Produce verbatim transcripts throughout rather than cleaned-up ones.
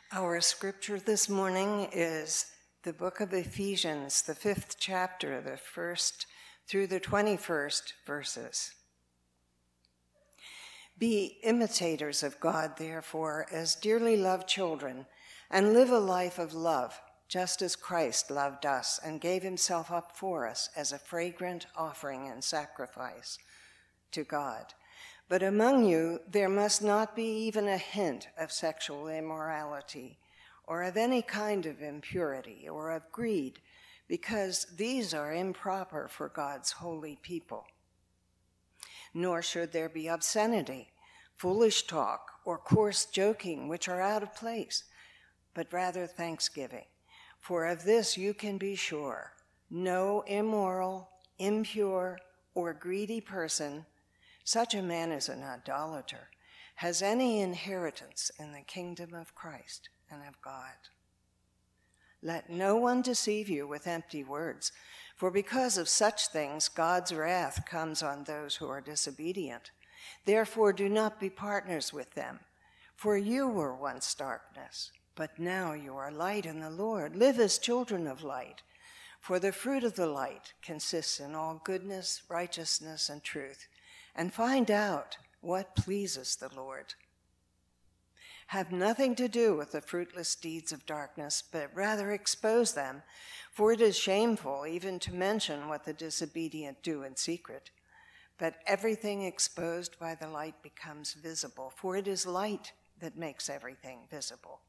Our scripture this morning is the book of Ephesians, the fifth chapter, the first through the twenty-first verses. Be imitators of God, therefore, as dearly loved children, and live a life of love, just as Christ loved us and gave himself up for us as a fragrant offering and sacrifice to God. But among you there must not be even a hint of sexual immorality, or of any kind of impurity, or of greed, because these are improper for God's holy people. Nor should there be obscenity, foolish talk, or coarse joking, which are out of place, but rather thanksgiving. For of this you can be sure, no immoral, impure, or greedy person, such a man is an idolater, has any inheritance in the kingdom of Christ and of God. Let no one deceive you with empty words, for because of such things God's wrath comes on those who are disobedient. Therefore do not be partners with them, for you were once darkness, but now you are light in the Lord. Live as children of light, for the fruit of the light consists in all goodness, righteousness, and truth. And find out what pleases the Lord. Have nothing to do with the fruitless deeds of darkness, but rather expose them, for it is shameful even to mention what the disobedient do in secret. But everything exposed by the light becomes visible, for it is light that makes everything visible.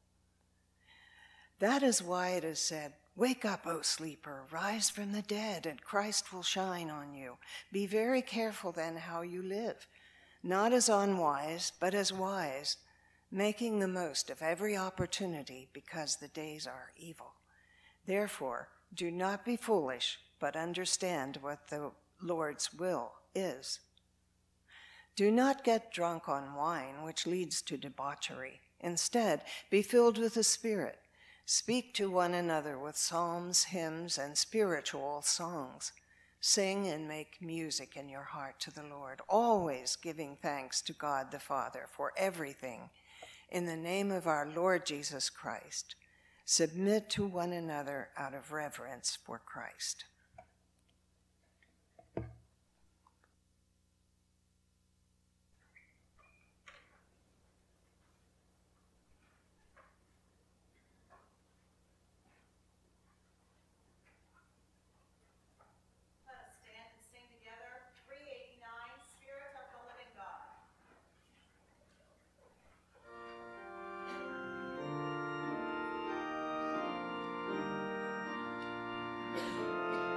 That is why it is said, "Wake up, O sleeper, rise from the dead, and Christ will shine on you. Be very careful then how you live, not as unwise, but as wise, making the most of every opportunity, because the days are evil. Therefore, do not be foolish, but understand what the Lord's will is. Do not get drunk on wine, which leads to debauchery. Instead, be filled with the Spirit. Speak to one another with psalms, hymns, and spiritual songs. Sing and make music in your heart to the Lord, always giving thanks to God the Father for everything. In the name of our Lord Jesus Christ, submit to one another out of reverence for Christ." Thank you.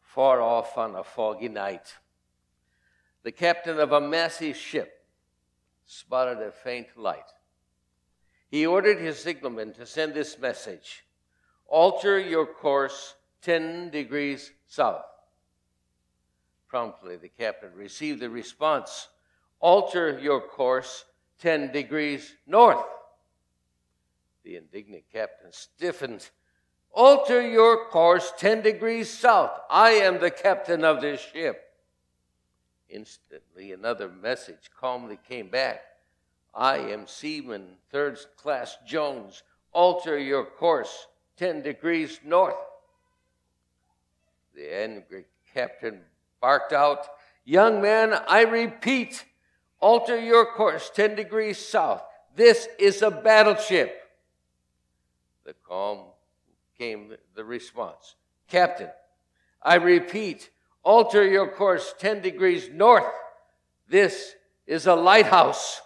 far off on a foggy night, the captain of a massive ship spotted a faint light. He ordered his signalman to send this message: alter your course ten degrees south. Promptly, the captain received the response: alter your course ten degrees north. The indignant captain stiffened. Alter your course ten degrees south. I am the captain of this ship. Instantly, another message calmly came back. I am Seaman Third Class Jones. Alter your course ten degrees north. The angry captain barked out, young man, I repeat, alter your course ten degrees south. This is a battleship. The calm came the response. Captain, I repeat, alter your course ten degrees north. This is a lighthouse.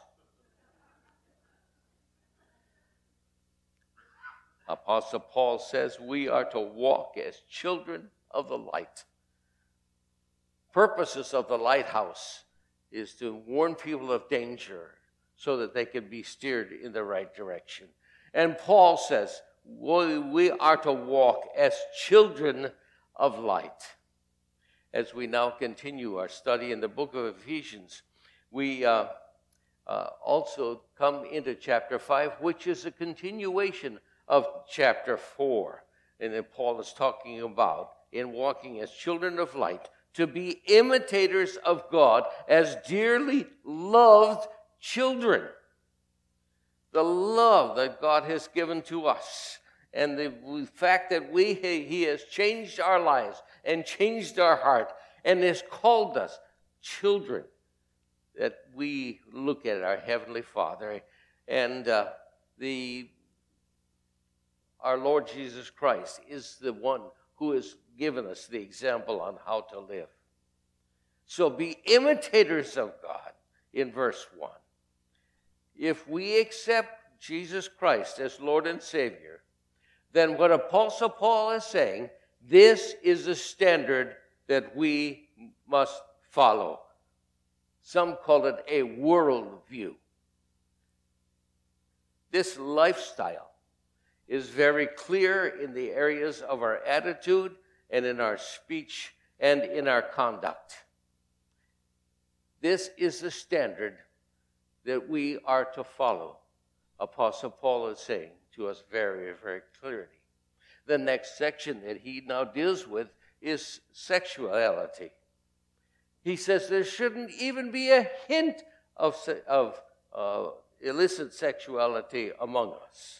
Apostle Paul says we are to walk as children of the light. Purposes of the lighthouse is to warn people of danger so that they can be steered in the right direction. And Paul says we are to walk as children of light. As we now continue our study in the book of Ephesians, we uh, uh, also come into chapter five, which is a continuation of chapter four. And then Paul is talking about, in walking as children of light, to be imitators of God as dearly loved children. The love that God has given to us, and the fact that we He has changed our lives and changed our heart and has called us children, that we look at our Heavenly Father and uh, the our Lord Jesus Christ is the one who has given us the example on how to live. So be imitators of God in verse one. If we accept Jesus Christ as Lord and Savior, then what Apostle Paul is saying, this is the standard that we must follow. Some call it a worldview. This lifestyle is very clear in the areas of our attitude and in our speech and in our conduct. This is the standard that we are to follow. Apostle Paul is saying to us very, very clearly. The next section that he now deals with is sexuality. He says there shouldn't even be a hint of, of uh, illicit sexuality among us.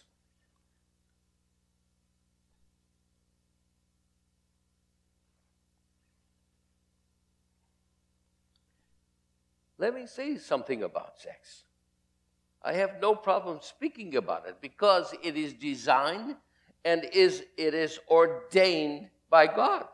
Let me say something about sex. I have no problem speaking about it because it is designed and is it is ordained by God.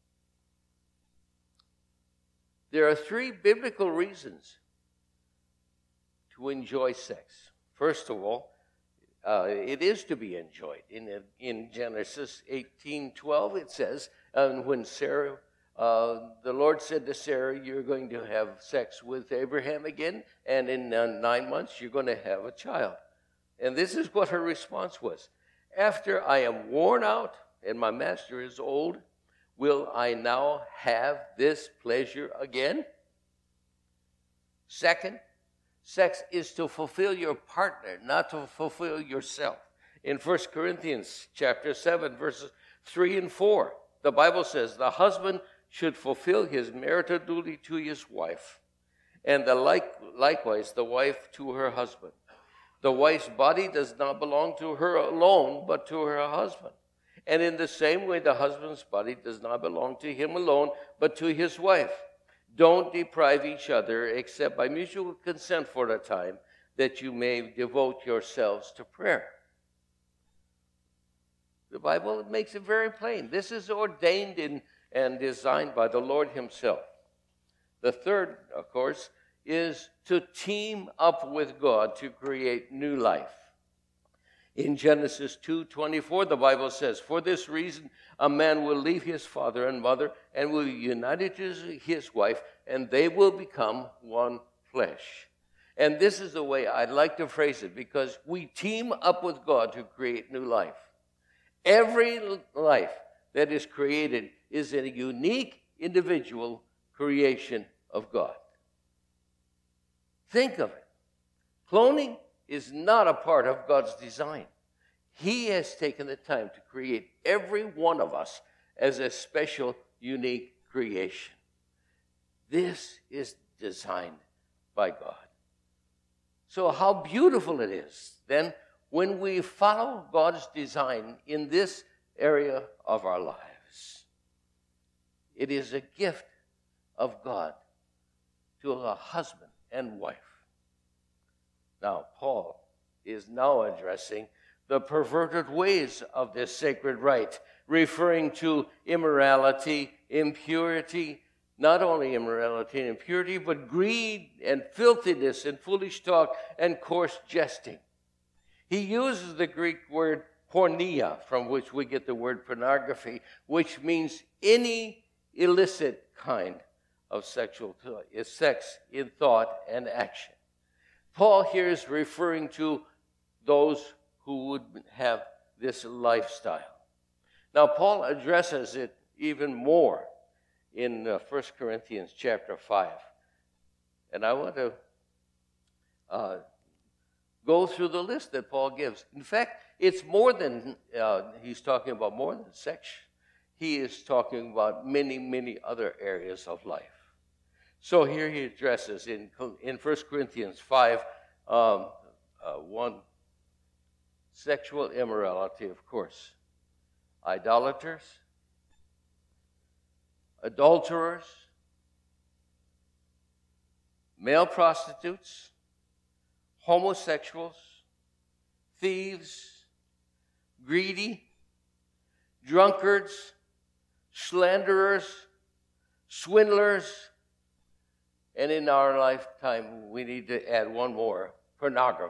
There are three biblical reasons to enjoy sex. First of all, uh, it is to be enjoyed. In, in Genesis eighteen twelve, it says, and when Sarah Uh, the Lord said to Sarah, you're going to have sex with Abraham again, and in uh, nine months you're going to have a child. And this is what her response was. After I am worn out and my master is old, will I now have this pleasure again? Second, sex is to fulfill your partner, not to fulfill yourself. In First Corinthians chapter seven, verses three and four, the Bible says, the husband should fulfill his marital duty to his wife, and the like, likewise the wife to her husband. The wife's body does not belong to her alone, but to her husband. And in the same way, the husband's body does not belong to him alone, but to his wife. Don't deprive each other, except by mutual consent for a time, that you may devote yourselves to prayer. The Bible makes it very plain. This is ordained in and designed by the Lord himself. The third, of course, is to team up with God to create new life. In Genesis two twenty-four, the Bible says, "For this reason, a man will leave his father and mother and will be united to his wife, and they will become one flesh." And this is the way I'd like to phrase it, because we team up with God to create new life. Every life that is created is a unique, individual creation of God. Think of it. Cloning is not a part of God's design. He has taken the time to create every one of us as a special, unique creation. This is designed by God. So how beautiful it is, then, when we follow God's design in this area of our lives. It is a gift of God to a husband and wife. Now, Paul is now addressing the perverted ways of this sacred rite, referring to immorality, impurity, not only immorality and impurity, but greed and filthiness and foolish talk and coarse jesting. He uses the Greek word porneia, from which we get the word pornography, which means any illicit kind of sexual sex in thought and action. Paul here is referring to those who would have this lifestyle. Now, Paul addresses it even more in uh, First Corinthians chapter five. And I want to uh, go through the list that Paul gives. In fact, it's more than, uh, he's talking about more than sex. He is talking about many, many other areas of life. So here he addresses in, in First Corinthians five, um, uh, one, sexual immorality, of course, idolaters, adulterers, male prostitutes, homosexuals, thieves, greedy, drunkards, slanderers, swindlers, and in our lifetime, we need to add one more, pornography.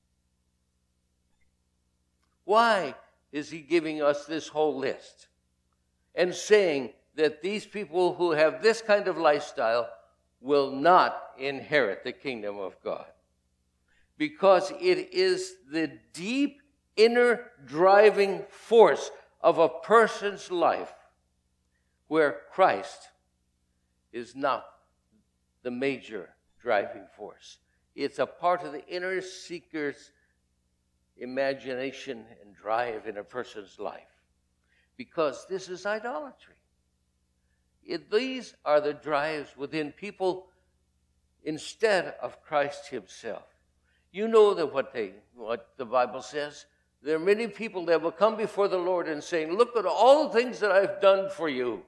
Why is he giving us this whole list and saying that these people who have this kind of lifestyle will not inherit the kingdom of God? Because it is the deep inner driving force of a person's life where Christ is not the major driving force. It's a part of the inner seeker's imagination and drive in a person's life, because this is idolatry. It, these are the drives within people instead of Christ himself. You know that what they, what the Bible says. There are many people that will come before the Lord and saying, "Look at all the things that I've done for you."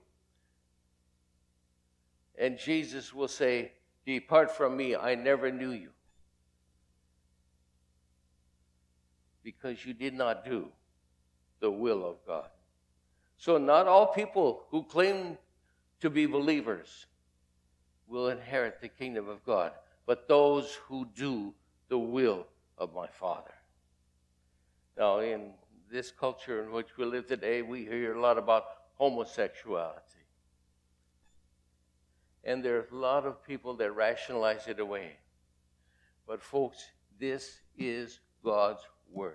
And Jesus will say, "Depart from me, I never knew you." Because you did not do the will of God. So not all people who claim to be believers will inherit the kingdom of God, but those who do the will of my Father. Now, in this culture in which we live today, we hear a lot about homosexuality. And there are a lot of people that rationalize it away. But folks, this is God's word.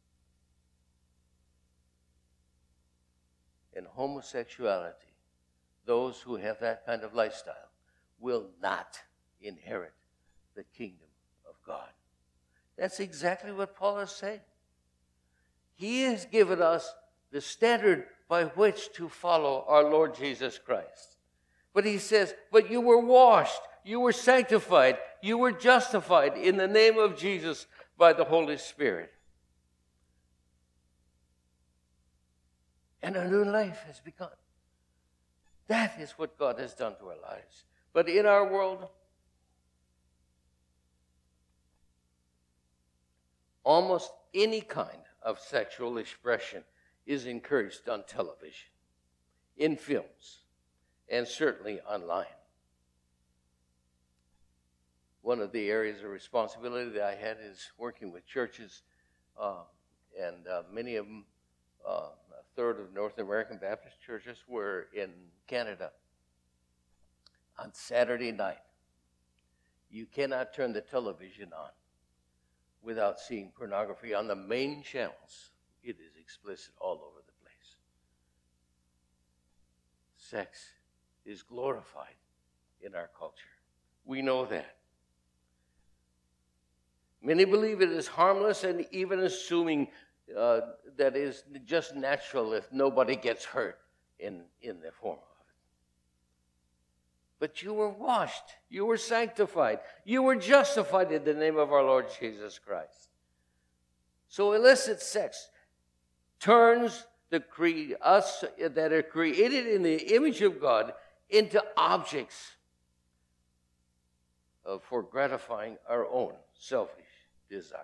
And homosexuality, those who have that kind of lifestyle, will not inherit the kingdom of God. That's exactly what Paul is saying. He has given us the standard by which to follow our Lord Jesus Christ. But he says, but you were washed, you were sanctified, you were justified in the name of Jesus by the Holy Spirit. And a new life has begun. That is what God has done to our lives. But in our world, almost any kind of sexual expression is encouraged on television, in films, and certainly online. One of the areas of responsibility that I had is working with churches uh, and uh, many of them, uh, a third of North American Baptist churches were in Canada. On Saturday night, you cannot turn the television on without seeing pornography on the main channels. It is explicit all over the place. Sex is glorified in our culture. We know that. Many believe it is harmless, and even assuming uh, that it is just natural if nobody gets hurt in, in the form of it. But you were washed. You were sanctified. You were justified in the name of our Lord Jesus Christ. So illicit sex turns the cre- us that are created in the image of God into objects of, for gratifying our own selfish desires.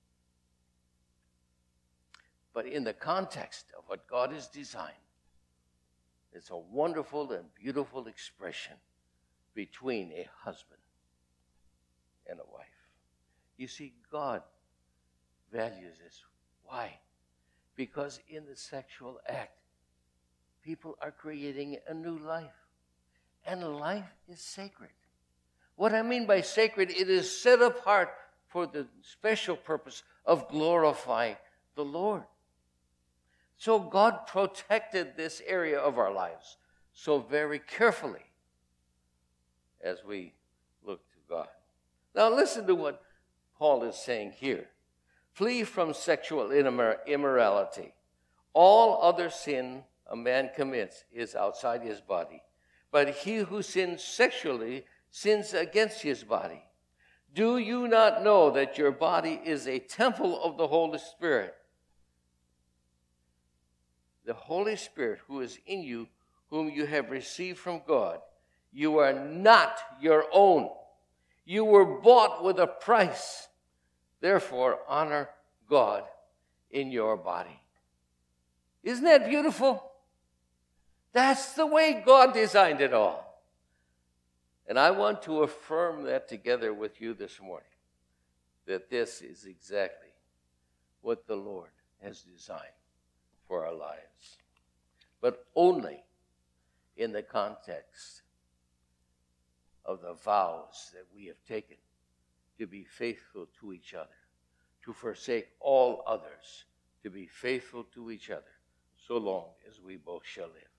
But in the context of what God has designed, it's a wonderful and beautiful expression between a husband and a wife. You see, God values this. Why? Because in the sexual act, people are creating a new life. And life is sacred. What I mean by sacred, it is set apart for the special purpose of glorifying the Lord. So God protected this area of our lives so very carefully as we look to God. Now listen to what Paul is saying here. Flee from sexual immorality. All other sin a man commits is outside his body, but he who sins sexually sins against his body. Do you not know that your body is a temple of the Holy Spirit? The Holy Spirit who is in you, whom you have received from God. You are not your own. You were bought with a price. Therefore, honor God in your body. Isn't that beautiful? That's the way God designed it all. And I want to affirm that together with you this morning, that this is exactly what the Lord has designed for our lives, but only in the context of the vows that we have taken to be faithful to each other, to forsake all others, to be faithful to each other, so long as we both shall live.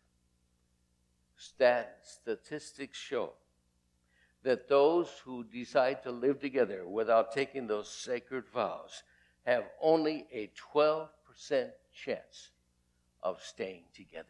Stat- statistics show that those who decide to live together without taking those sacred vows have only a twelve percent chance of staying together.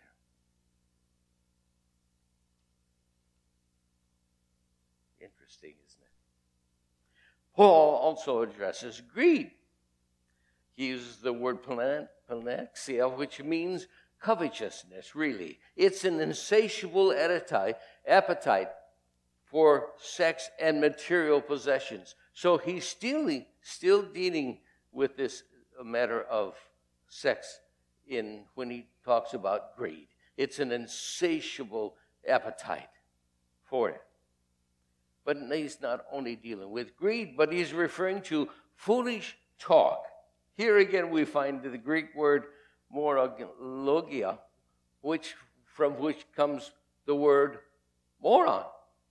Interesting, isn't it? Paul also addresses greed. He uses the word pleonexia, which means covetousness, really. It's an insatiable appetite for sex and material possessions. So he's still, still dealing with this matter of sex in when he talks about greed. It's an insatiable appetite for it. But he's not only dealing with greed, but he's referring to foolish talk. Here again we find the Greek word morologia, which from which comes the word moron.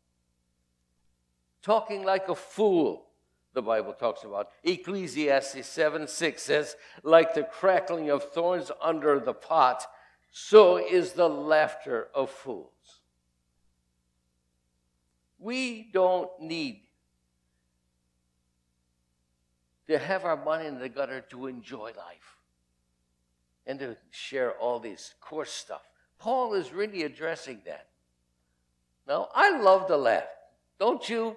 Talking like a fool, the Bible talks about. Ecclesiastes seven six says, like the crackling of thorns under the pot, so is the laughter of fools. We don't need to have our money in the gutter to enjoy life and to share all this coarse stuff. Paul is really addressing that. Now, I love to laugh, don't you?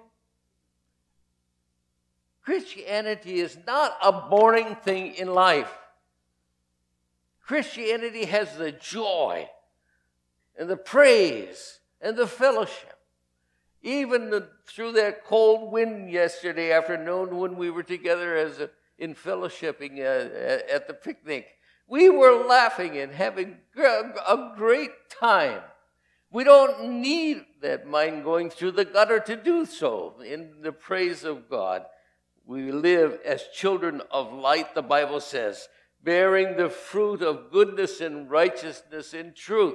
Christianity is not a boring thing in life. Christianity has the joy and the praise and the fellowship. Even the, through that cold wind yesterday afternoon when we were together as a, in fellowshipping uh, at the picnic, we were laughing and having a great time. We don't need that mind going through the gutter to do so. In the praise of God, we live as children of light, the Bible says, bearing the fruit of goodness and righteousness in truth.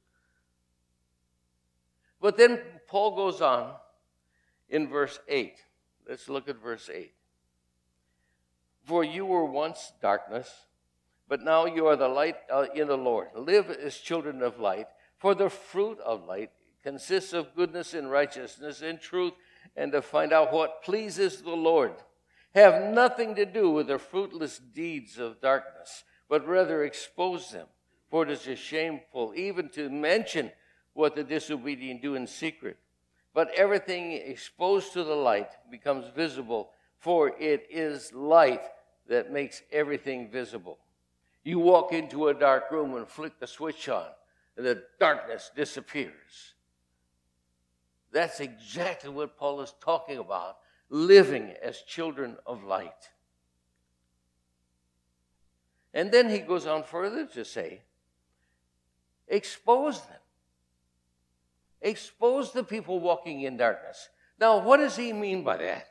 But then Paul goes on in verse eight. Let's look at verse eight. For you were once darkness, but now you are the light uh, in the Lord. Live as children of light, for the fruit of light consists of goodness and righteousness and truth, and to find out what pleases the Lord. Have nothing to do with the fruitless deeds of darkness, but rather expose them. For it is shameful even to mention what the disobedient do in secret. But everything exposed to the light becomes visible, for it is light that makes everything visible. You walk into a dark room and flick the switch on, and the darkness disappears. That's exactly what Paul is talking about, living as children of light. And then he goes on further to say, expose them. Expose the people walking in darkness. Now, what does he mean by that?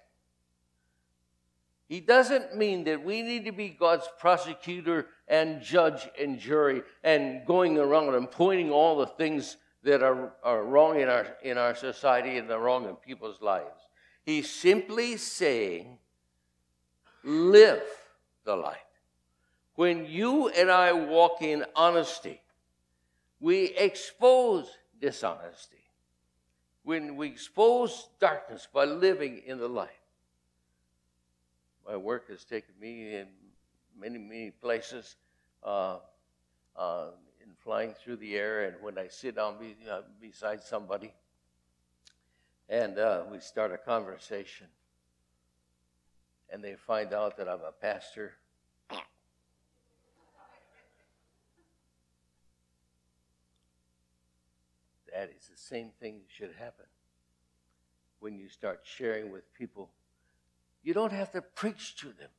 He doesn't mean that we need to be God's prosecutor and judge and jury and going around and pointing all the things that are, are wrong in our, in our society and are wrong in people's lives. He's simply saying, live the light. When you and I walk in honesty, we expose dishonesty. When we expose darkness by living in the light. My work has taken me in many, many places, uh, uh, in flying through the air, and when I sit down be, uh, beside somebody, and uh, we start a conversation, and they find out that I'm a pastor. That is the same thing that should happen when you start sharing with people. You don't have to preach to them.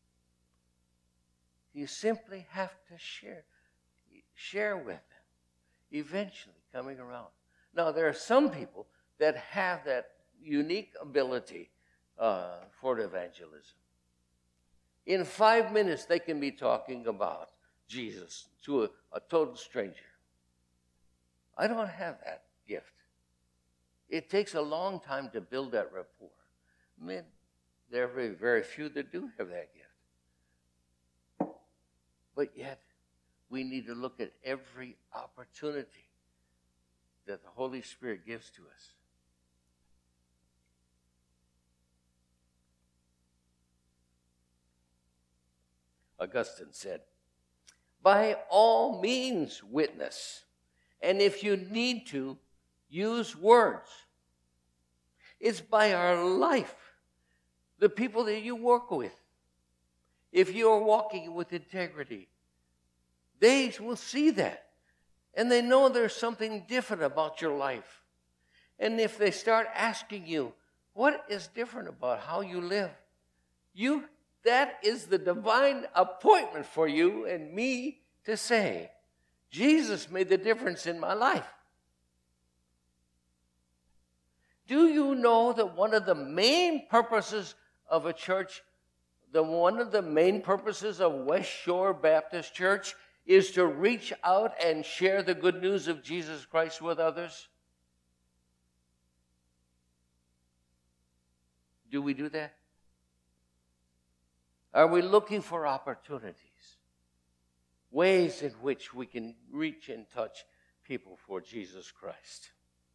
You simply have to share. Share with them. Eventually coming around. Now, there are some people that have that unique ability uh, for evangelism. In five minutes, they can be talking about Jesus to a, a total stranger. I don't have that gift. It takes a long time to build that rapport. I mean, there are very, very few that do have that gift. But yet, we need to look at every opportunity that the Holy Spirit gives to us. Augustine said, by all means witness, and if you need to, use words. It's by our life, the people that you work with. If you're walking with integrity, they will see that. And they know there's something different about your life. And if they start asking you, what is different about how you live? You, that is the divine appointment for you and me to say, Jesus made the difference in my life. Do you know that one of the main purposes of a church, the one of the main purposes of West Shore Baptist Church is to reach out and share the good news of Jesus Christ with others? Do we do that? Are we looking for opportunities, ways in which we can reach and touch people for Jesus Christ?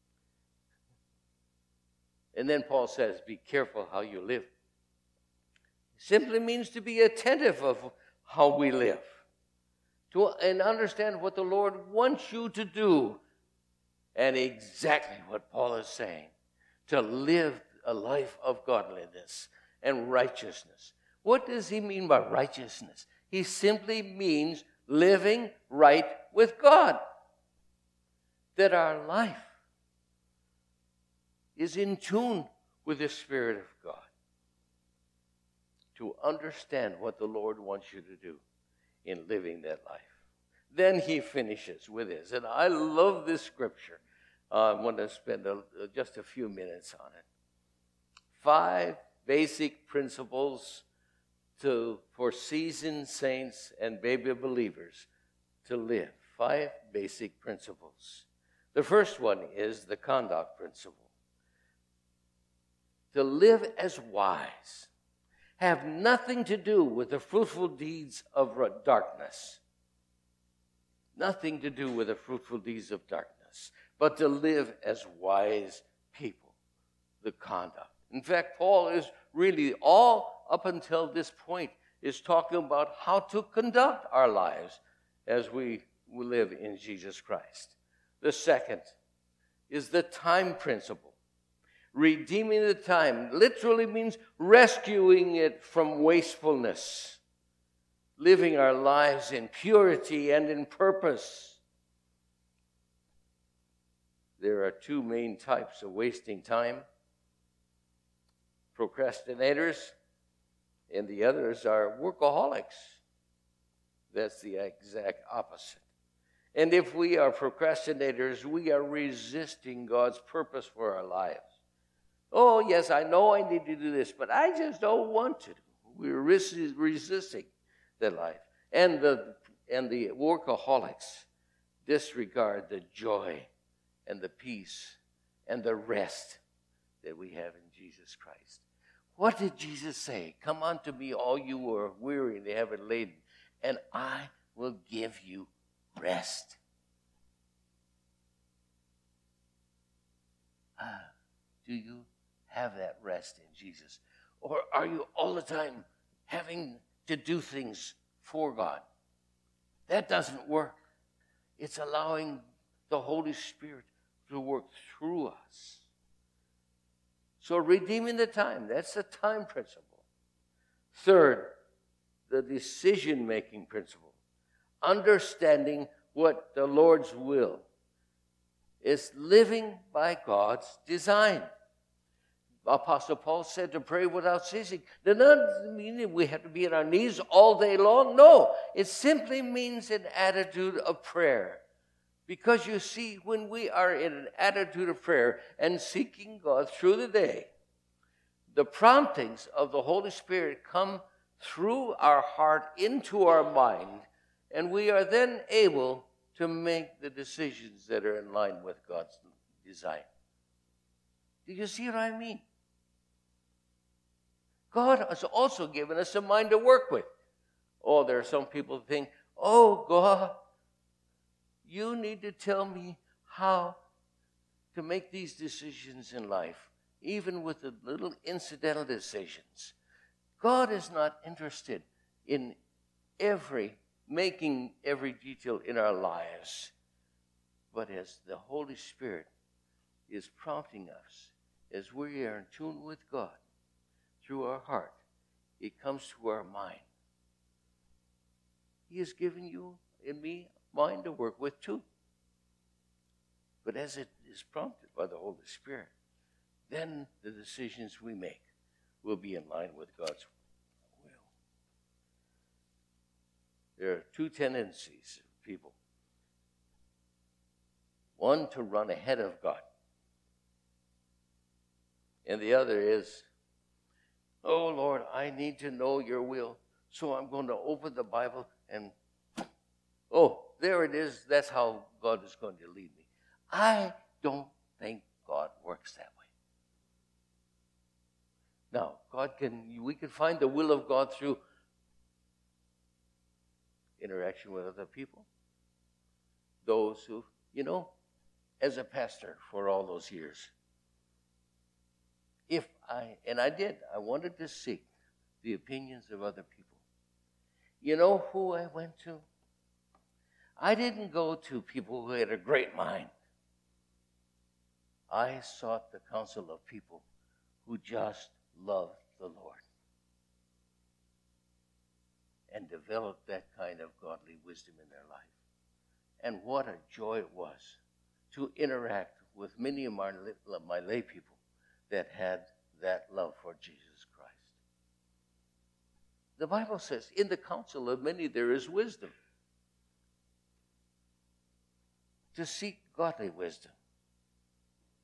And then Paul says, be careful how you live. It simply means to be attentive of how we live. To, and understand what the Lord wants you to do. And exactly what Paul is saying. To live a life of godliness and righteousness. What does he mean by righteousness? He simply means living right with God. That our life is in tune with the Spirit of God. To understand what the Lord wants you to do in living that life. Then he finishes with this. And I love this scripture. Uh, I want to spend a, just a few minutes on it. Five basic principles to for seasoned saints and baby believers to live. Five basic principles. The first one is the conduct principle. To live as wise have nothing to do with the fruitful deeds of darkness. Nothing to do with the fruitful deeds of darkness, but to live as wise people. The conduct. In fact, Paul is really all up until this point is talking about how to conduct our lives as we live in Jesus Christ. The second is the time principle. Redeeming the time literally means rescuing it from wastefulness, living our lives in purity and in purpose. There are two main types of wasting time: procrastinators, and the others are workaholics. That's the exact opposite. And if we are procrastinators, we are resisting God's purpose for our lives. Oh, yes, I know I need to do this, but I just don't want to. We're resisting that life. And the, and the workaholics disregard the joy and the peace and the rest that we have in Jesus Christ. What did Jesus say? Come unto me, all you who are weary and heavy laden, and I will give you rest. Ah, do you have that rest in Jesus? Or are you all the time having to do things for God? That doesn't work. It's allowing the Holy Spirit to work through us. So redeeming the time, that's the time principle. Third, the decision-making principle. Understanding what the Lord's will is, living by God's design. Apostle Paul said to pray without ceasing. That doesn't mean that we have to be on our knees all day long. No, it simply means an attitude of prayer. Because you see, when we are in an attitude of prayer and seeking God through the day, the promptings of the Holy Spirit come through our heart into our mind, and we are then able to make the decisions that are in line with God's design. Do you see what I mean? God has also given us a mind to work with. Oh, there are some people who think, oh, God, you need to tell me how to make these decisions in life, even with the little incidental decisions. God is not interested in every, making every detail in our lives, but as the Holy Spirit is prompting us, as we are in tune with God through our heart, it comes to our mind. He has given you and me mind to work with too. But as it is prompted by the Holy Spirit, then the decisions we make will be in line with God's will. There are two tendencies of people. One, to run ahead of God. And the other is, oh, Lord, I need to know your will, so I'm going to open the Bible and, oh, there it is. That's how God is going to lead me. I don't think God works that way. Now, God can, we can find the will of God through interaction with other people. Those who, you know, as a pastor for all those years, if I, and I did, I wanted to seek the opinions of other people. You know who I went to? I didn't go to people who had a great mind. I sought the counsel of people who just loved the Lord and developed that kind of godly wisdom in their life. And what a joy it was to interact with many of my, my lay people that had that love for Jesus Christ. The Bible says, in the counsel of many there is wisdom. To seek godly wisdom.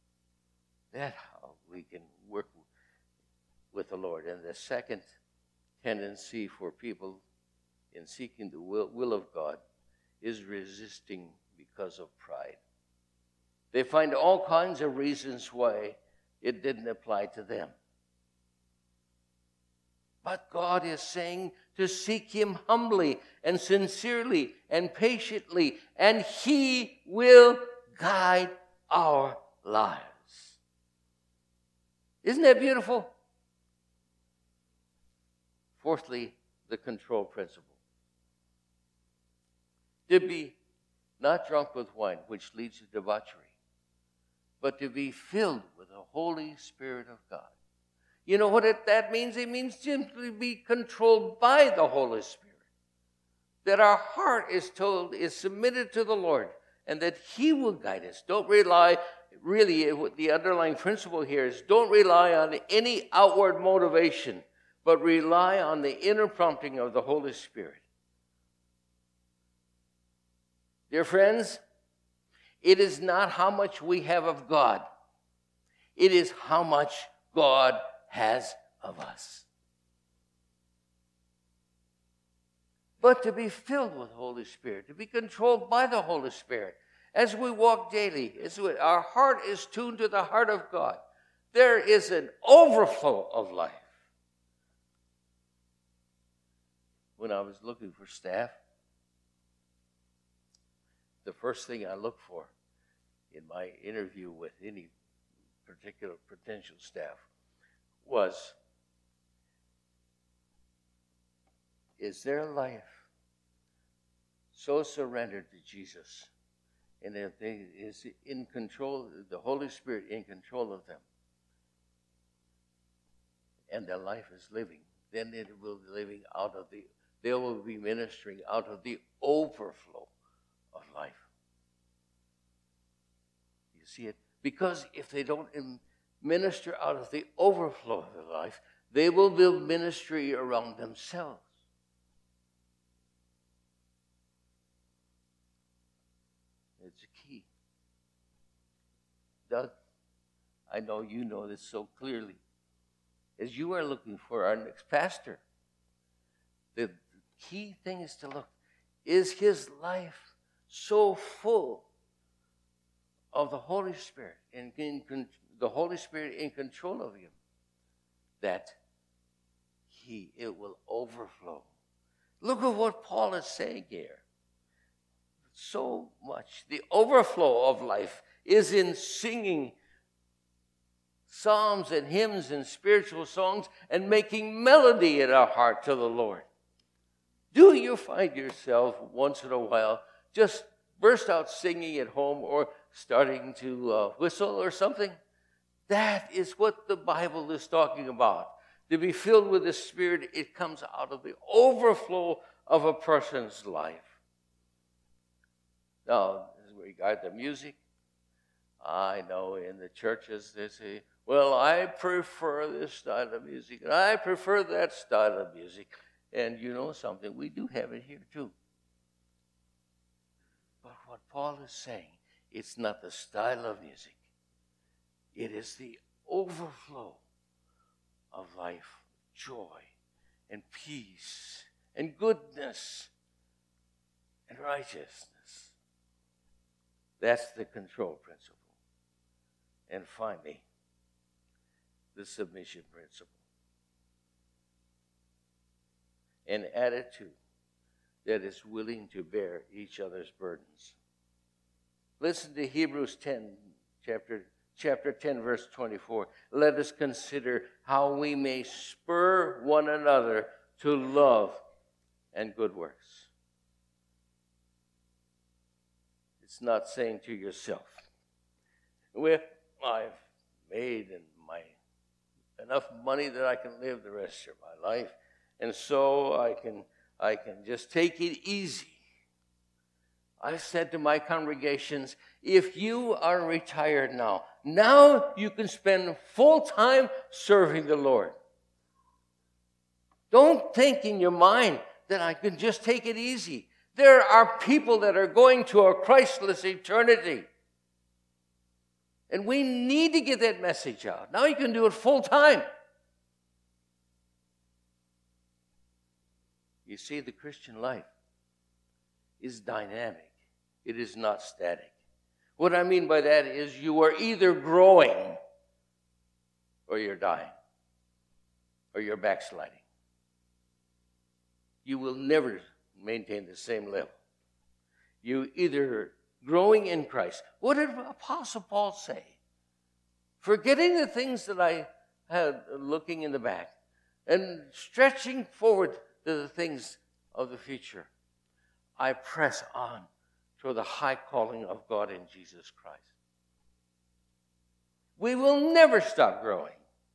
That's how we can work with the Lord. And the second tendency for people in seeking the will, will of God is resisting because of pride. They find all kinds of reasons why it didn't apply to them. But God is saying to seek him humbly and sincerely and patiently, and he will guide our lives. Isn't that beautiful? Fourthly, the control principle. To be not drunk with wine, which leads to debauchery, but to be filled with the Holy Spirit of God. You know what it, that means? It means simply be controlled by the Holy Spirit. That our heart is told, is submitted to the Lord, and that he will guide us. Don't rely, really, the underlying principle here is don't rely on any outward motivation, but rely on the inner prompting of the Holy Spirit. Dear friends, it is not how much we have of God. It is how much God has of us. But to be filled with the Holy Spirit, to be controlled by the Holy Spirit, as we walk daily, as we, our heart is tuned to the heart of God, there is an overflow of life. When I was looking for staff, the first thing I look for in my interview with any particular potential staff was, is their life so surrendered to Jesus, and if they is in control, the Holy Spirit in control of them, and their life is living, then it will be living out of the, they will be ministering out of the overflow of life. You see it? Because if they don't minister out of the overflow of their life, they will build ministry around themselves. It's a key. Doug, I know you know this so clearly. As you are looking for our next pastor, the key thing is to look, is his life so full of the Holy Spirit, and in, in, the Holy Spirit in control of him, that he it will overflow. Look at what Paul is saying here. So much. The overflow of life is in singing psalms and hymns and spiritual songs and making melody in our heart to the Lord. Do you find yourself once in a while just burst out singing at home or starting to uh, whistle or something? That is what the Bible is talking about. To be filled with the Spirit, it comes out of the overflow of a person's life. Now, as regard to music, I know in the churches they say, well, I prefer this style of music, and I prefer that style of music. And you know something, we do have it here too. But what Paul is saying, it's not the style of music. It is the overflow of life, joy, and peace, and goodness, and righteousness. That's the control principle. And finally, the submission principle. An attitude that is willing to bear each other's burdens. Listen to Hebrews ten, chapter, chapter ten, verse twenty-four. Let us consider how we may spur one another to love and good works. It's not saying to yourself, well, I've made my enough money that I can live the rest of my life, and so I can I can just take it easy. I've said to my congregations, if you are retired now, now you can spend full time serving the Lord. Don't think in your mind that I can just take it easy. There are people that are going to a Christless eternity. And we need to get that message out. Now you can do it full time. You see, the Christian life is dynamic. It is not static. What I mean by that is you are either growing or you're dying or you're backsliding. You will never maintain the same level. You either growing in Christ. What did Apostle Paul say? Forgetting the things that I had looking in the back and stretching forward to the things of the future, I press on toward the high calling of God in Jesus Christ. We will never stop growing.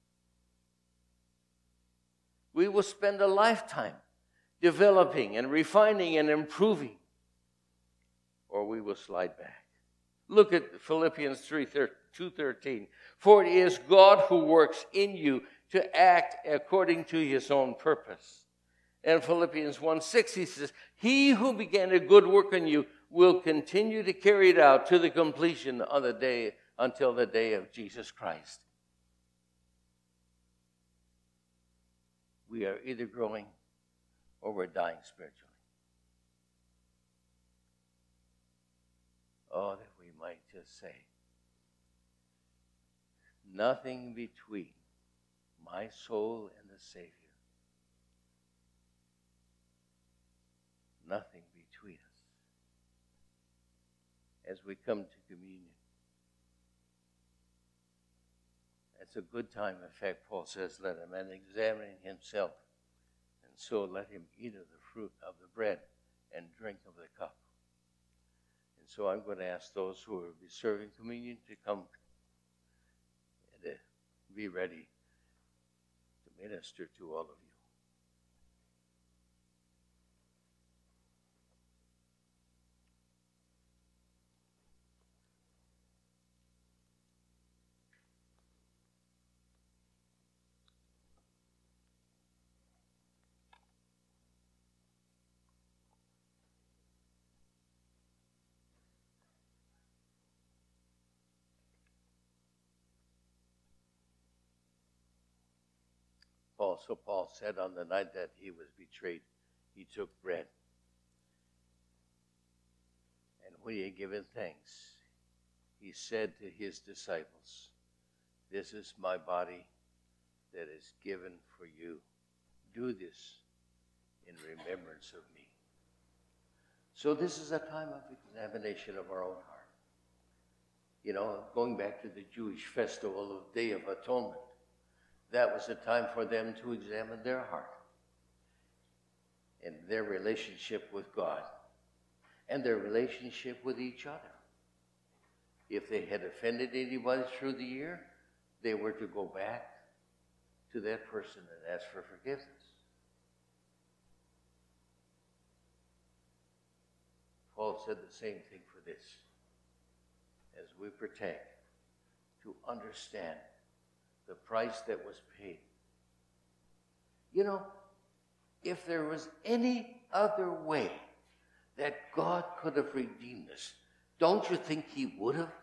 We will spend a lifetime developing and refining and improving, or we will slide back. Look at Philippians two thirteen. For it is God who works in you to act according to his own purpose. And Philippians one six, he says, he who began a good work in you will continue to carry it out to the completion on the day, until the day of Jesus Christ. We are either growing or we're dying spiritually. Oh, that we might just say, nothing between my soul and the Savior. Nothing between us. As we come to communion, it's a good time. In fact, Paul says, let a man examine himself, and so let him eat of the fruit of the bread and drink of the cup. And so I'm going to ask those who will be serving communion to come and to be ready to minister to all of you. Paul, so Paul said on the night that he was betrayed, he took bread. And when he had given thanks, he said to his disciples, this is my body that is given for you. Do this in remembrance of me. So this is a time of examination of our own heart. You know, going back to the Jewish festival of Day of Atonement, that was a time for them to examine their heart and their relationship with God and their relationship with each other. If they had offended anybody through the year, they were to go back to that person and ask for forgiveness. Paul said the same thing for this. As we partake, to understand the price that was paid. You know, if there was any other way that God could have redeemed us, don't you think he would have?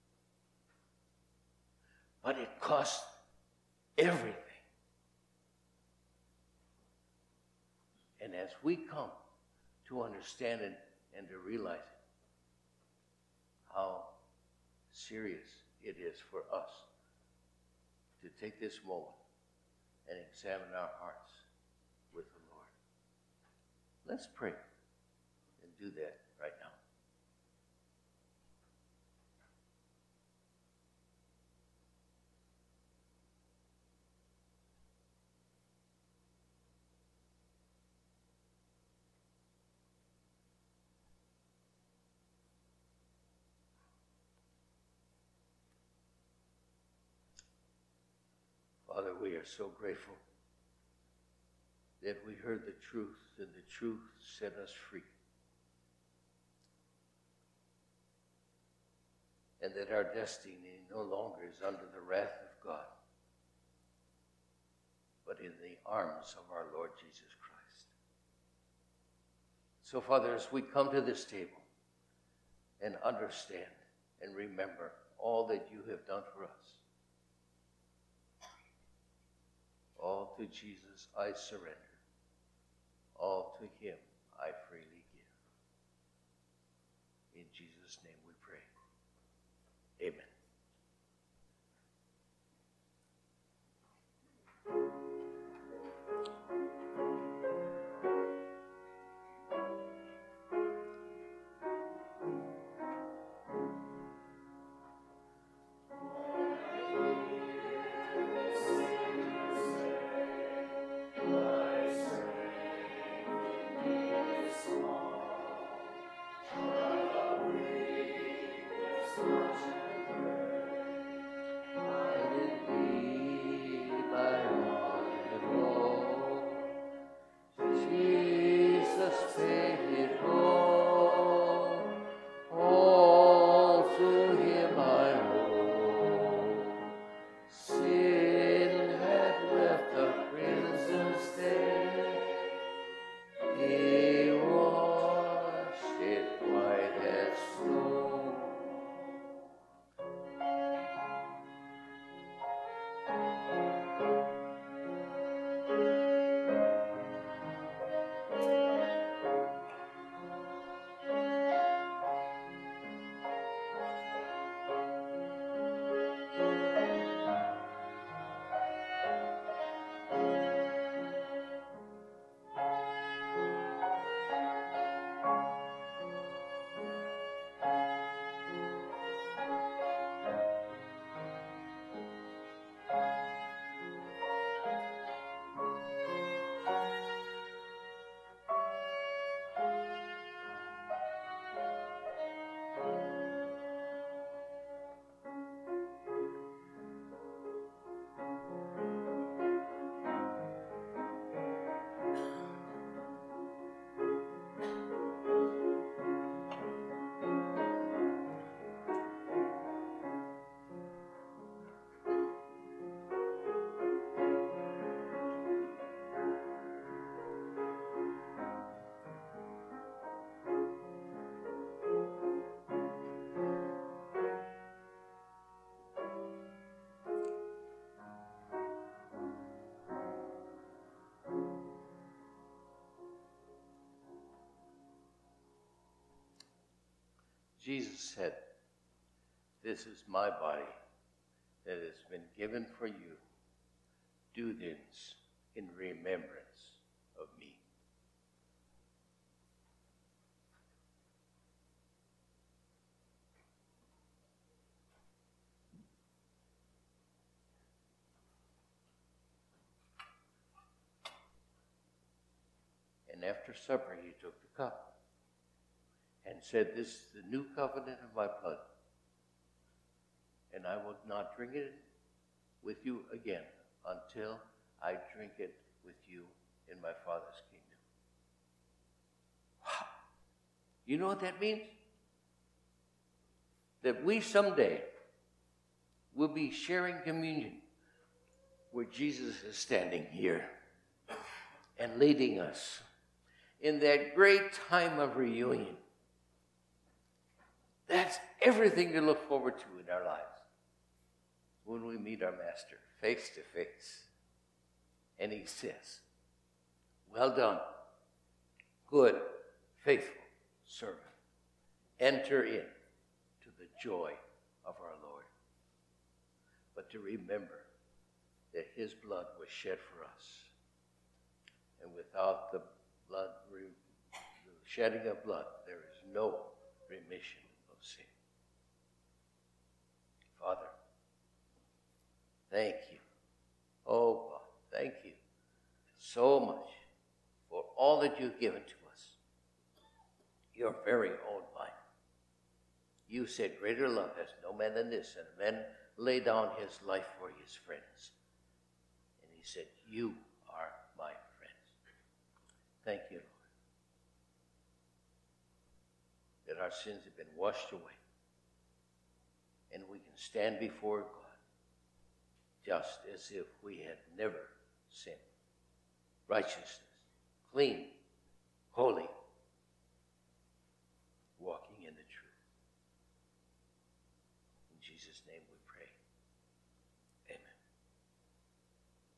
But it cost everything. And as we come to understand it and to realize it, how serious it is for us to take this moment and examine our hearts with the Lord. Let's pray and do that right now. Father, we are so grateful that we heard the truth and the truth set us free. And that our destiny no longer is under the wrath of God, but in the arms of our Lord Jesus Christ. So, Father, as we come to this table and understand and remember all that you have done for us, all to Jesus I surrender. all to him I freely give. In Jesus' name we pray. Amen. Jesus said, "This is my body that has been given for you. Do this in remembrance of me." And after supper, he took the cup and said, "This is the new covenant of my blood, and I will not drink it with you again until I drink it with you in my Father's kingdom." Wow. You know what that means? That we someday will be sharing communion where Jesus is standing here and leading us in that great time of reunion. That's everything to look forward to in our lives when we meet our Master face to face. And he says, "Well done, good, faithful servant. Enter in to the joy of our Lord." But to remember that his blood was shed for us. And without the blood, the shedding of blood, there is no remission of sin. Father, thank you. Oh God, thank you so much for all that you've given to us. Your very own life. You said, "Greater love has no man than this, and a man lay down his life for his friends." And he said, "You are my friends." Thank you, Lord, that our sins have been washed away, and we can stand before God just as if we had never sinned. Righteousness, clean, holy, walking in the truth. In Jesus' name we pray.